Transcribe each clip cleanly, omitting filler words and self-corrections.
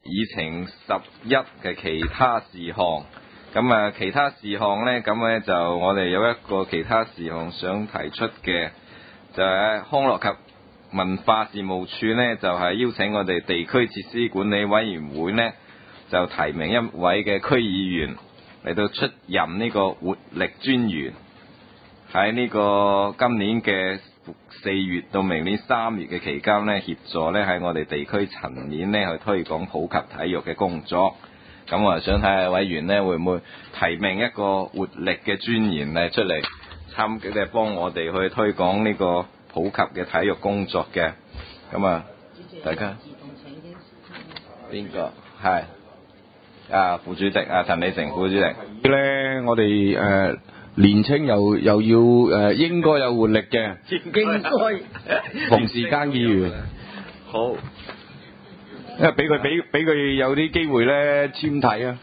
議程11嘅其他事項。咁啊，其他事項呢，咁咧就我哋有一個其他事項想提出嘅，就係康樂及文化事務處呢，就係邀請我哋地區設施管理委員會呢，就提名一位嘅區議員嚟到出任呢個活力專員，喺呢個今年嘅4月到明年3月嘅期間呢，協助呢喺我哋地區層面呢去推廣普及體育嘅工作。咁我想睇下委員呢會唔會提名一個活力嘅專員嚟出嚟參與，幫我哋去推廣呢個普及嘅體育工作嘅。咁啊，大家邊個係副主席陳李成副主席咧，我哋年青又要應該有活力嘅， 應該馮時耕議員好。 因為俾佢有啲機會咧簽體啊！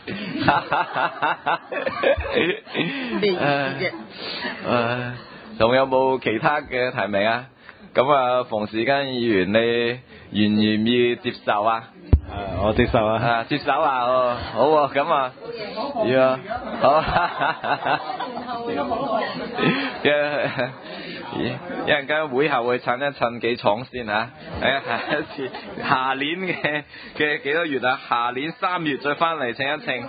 仲有冇其他嘅提名啊？咁啊，馮時耕議員你願唔願意接受啊？ 我接受啊！ 接手啊！哦，好喎，咁啊，要好。一陣間會後會襯一襯幾廠先嚇，下一次下年嘅幾多月啊？下年3月再翻嚟請一稱，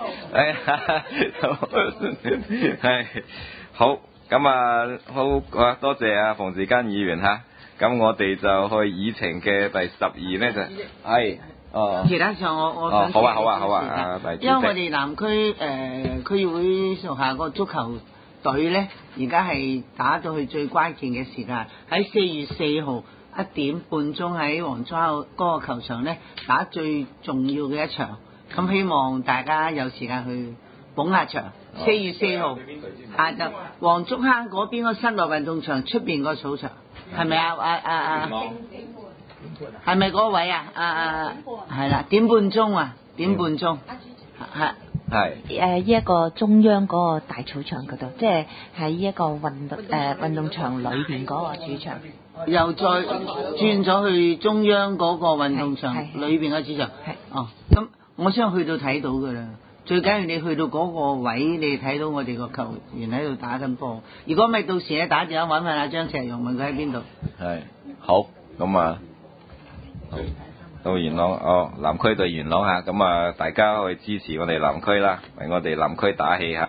係好咁啊，好啊，多謝啊馮時耕議員嚇，咁我哋就去議程嘅第12呢，就係其他上我想好啊， 因為我哋南區區議會屬下個足球隊咧，而家係打到去最關鍵嘅時間，喺4月4號1點半鐘喺黃莊口嗰個球場咧打最重要嘅一場，咁希望大家有時間去捧下場。4月4號下晝黃竹坑嗰邊個室內運動場出邊個草場，係咪啊？係咪嗰位啊？係啦，點半鐘啊，點半鐘係呢一個中央嗰個大草場嗰度，即係喺呢一個運動場裏邊嗰個主場， 又再轉咗去中央嗰個運動場裏邊嘅主場。咁我想去到睇到噶啦，最緊要你去到嗰個位，你睇到我哋個球員喺度打緊波。如果咪到時咧打電話揾阿張石勇，問佢喺邊度。 係好咁啊。好到元朗南區對元朗嚇，咁啊大家去支持我哋南區啦，為我哋南區打氣嚇。